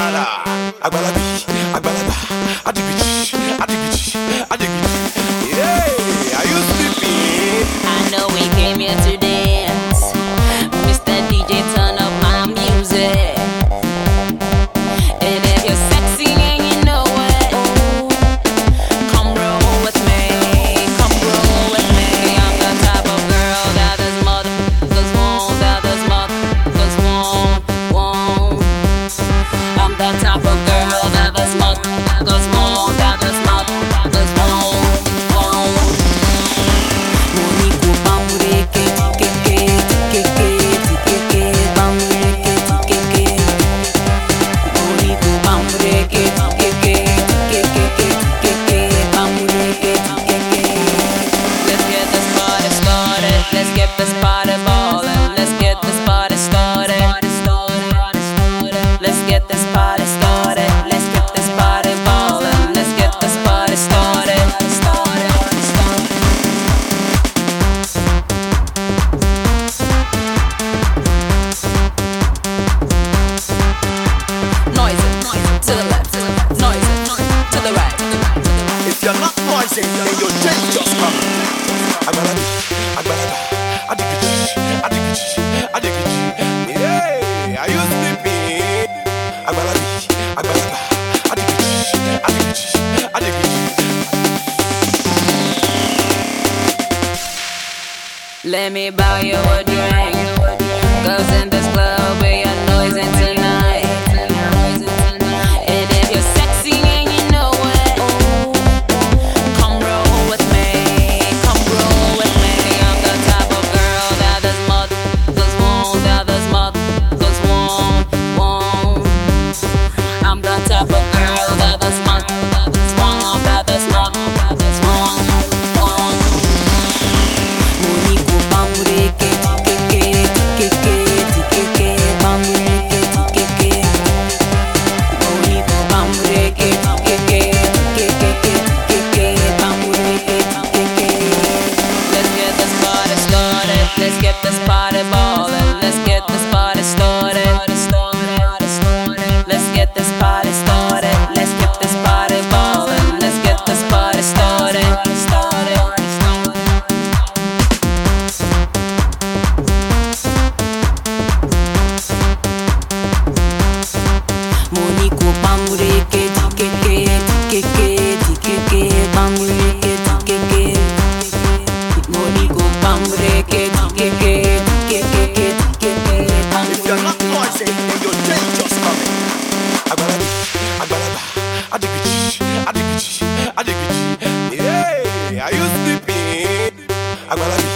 Agbalabi, Agbalaba, Adigbichi, Adigbichi, Adigbichi. Yeah, are you sleeping? I know we came here to dance. Mr. DJ, turn up my music. And if you're sexy and you know it, come roll with me. Come roll with me. I'm the type of girl that this motherfuckers want, that this motherfuckers want. I'm the type of girl that this motherfuckers want, that this motherfuckers want. If you're not noisy, then your change just come. Agbalaba, Agbalaba, Adigbichi, Adigbichi, Adigbichi. Yeah, are you sleeping? Agbalaba, Agbalaba, Adigbichi, Adigbichi, Adigbichi. Let me buy you a drink, 'cause in this club we are noising tonight. And if you're sexy and you know it, come roll with me, come roll with me. I'm the type of girl that this motherfuckers want, that this motherfuckers want. I'm the type of girl that this motherfuckers want, that this motherfuckers want. Let's get this party ballin'. Let's get this party started. Let's get this party started. Let's get this party ballin'. Let's get this party started. Monico pamureke tikeke pamureke tikeke. Monico pamureke tikeke. If you're not noisy, then your change just coming. Agbalaba, Agbalaba, Adigbichi, Adigbichi, Adigbichi. Yeah, are you sleeping? Agbalaba.